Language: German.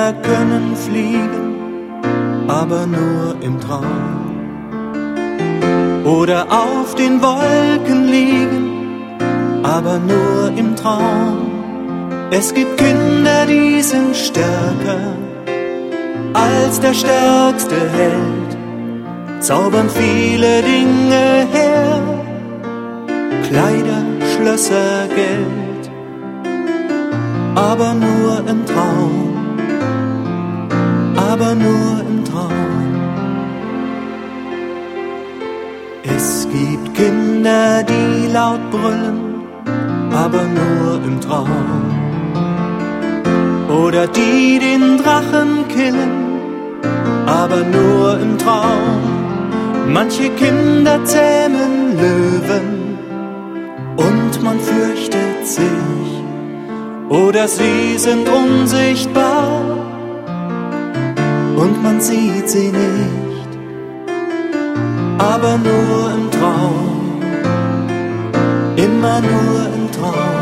Kinder können fliegen, aber nur im Traum. Oder auf den Wolken liegen, aber nur im Traum. Es gibt Kinder, die sind stärker als der stärkste Held, zaubern viele Dinge her, Kleider, Schlösser, Geld, aber nur im Traum, aber nur im Traum. Es gibt Kinder, die laut brüllen, aber nur im Traum. Oder die den Drachen killen, aber nur im Traum. Manche Kinder zähmen Löwen und man fürchtet sich. Oder sie sind unsichtbar und man sieht sie nicht, aber nur im Traum, immer nur im Traum.